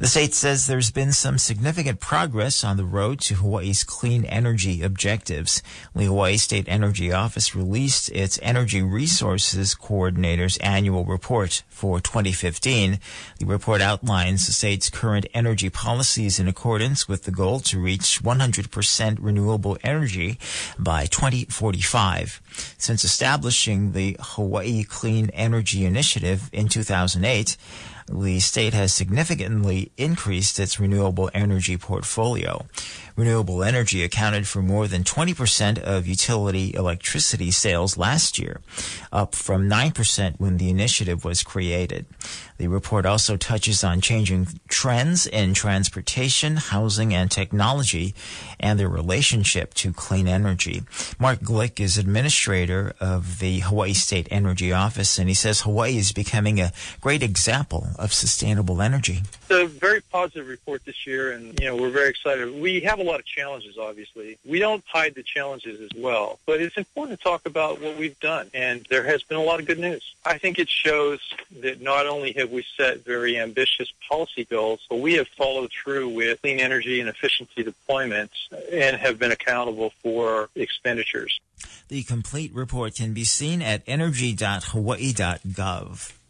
The state says there's been some significant progress on the road to Hawaii's clean energy objectives. The Hawaii State Energy Office released its Energy Resources Coordinator's annual report for 2015. The report outlines the state's current energy policies in accordance with the goal to reach 100% renewable energy by 2045. Since establishing the Hawaii Clean Energy Initiative in 2008, the state has significantly increased its renewable energy portfolio. Renewable energy accounted for more than 20% of utility electricity sales last year, up from 9% when the initiative was created. The report also touches on changing trends in transportation, housing, and technology, and their relationship to clean energy. Mark Glick is administrator of the Hawaii State Energy Office, and he says Hawaii is becoming a great example of sustainable energy. It's a very positive report this year, and we're very excited. We have a lot of challenges, obviously. We don't hide the challenges as well, but it's important to talk about what we've done, and there has been a lot of good news. I think it shows that not only have we set very ambitious policy goals, but we have followed through with clean energy and efficiency deployments and have been accountable for expenditures. The complete report can be seen at energy.hawaii.gov.